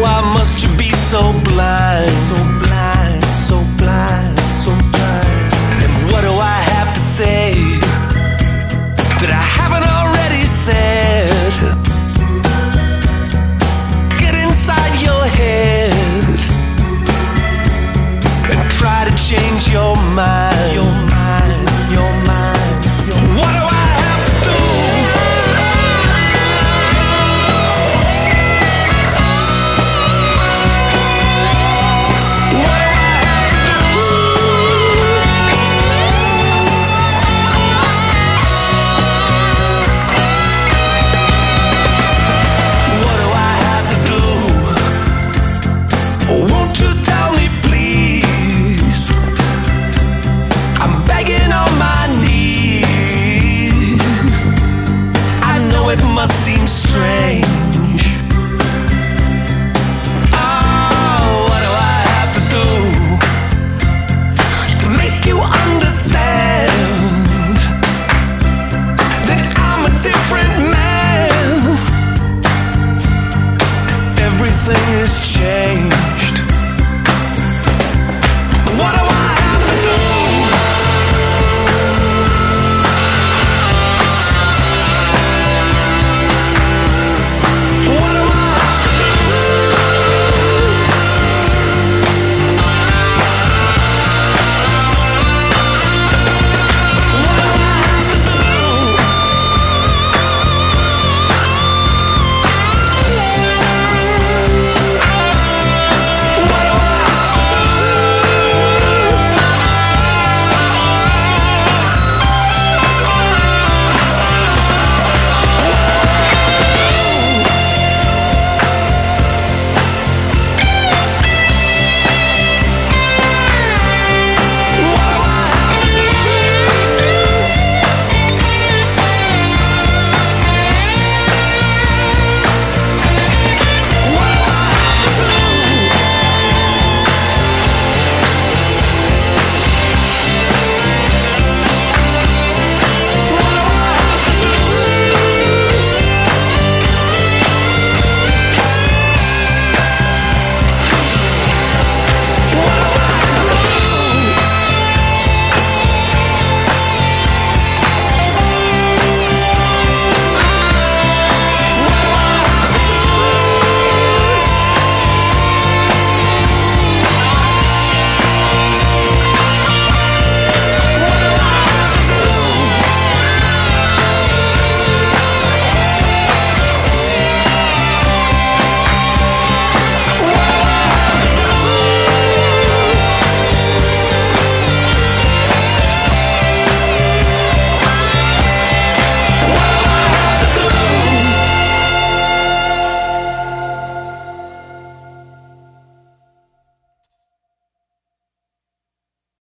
why must you be so blind? So blind, so blind, so blind. And what do I have to say that I haven't already said? Get inside your head and try to change your mind. Your mind, your mind, your mind. What do I have to do? Won't you tell me, please? I'm begging on my knees. I know it must seem strange. Oh, what do I have to do to make you understand that I'm a different man? Everything has changed.